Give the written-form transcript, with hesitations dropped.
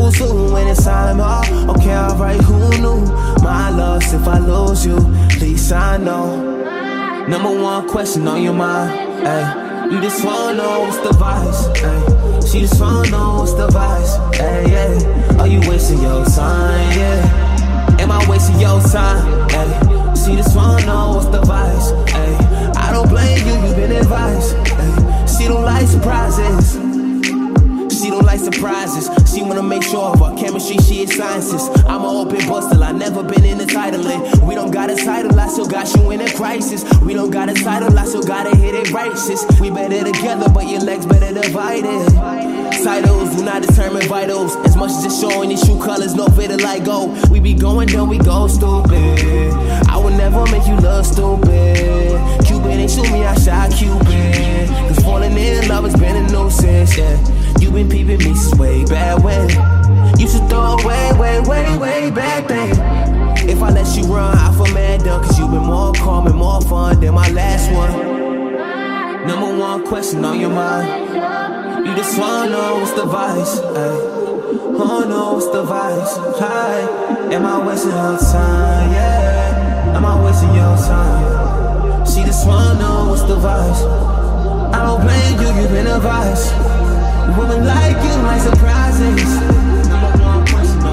who's who when it's time off. Okay, alright, who knew? My loss if I lose you, at least I know. Number one question on your mind, ayy. You just wanna know what's the vice, ayy. She just wanna know what's the vice, ayy, yeah. Are you wasting your time, yeah? Am I wasting your time, ayy? She just wanna know what's the vice, ayy. I don't blame you, you've been advised, ayy. She don't like surprises. She don't like surprises. She wanna make sure of our chemistry, she is scientist. I'm an open book, still I never been in the titling. We don't got a title, I still got you in a crisis. We don't got a title, I still gotta hit it right, sis. We better together, but your legs better divided. Titles do not determine vitals. As much as it's showing these true colors, no fit to let go. We be going dumb, we go stupid. I would never make you look stupid. Cupid ain't shoot me, I shot Cupid. Cause falling in love has been a nuisance, yeah. You been peeping me since way back when. You should throw away, way back then. If I let you run, I feel mad done. Cause you been more calm and more fun than my last one. Number one question on your mind. You just wanna know what's the vice, ayy. Wanna know what's the vice, hi. Am I wasting her time, yeah? Am I wasting your time? She just wanna know what's the vice. I don't blame you, you've been advised. Women like you like surprises. Number one question.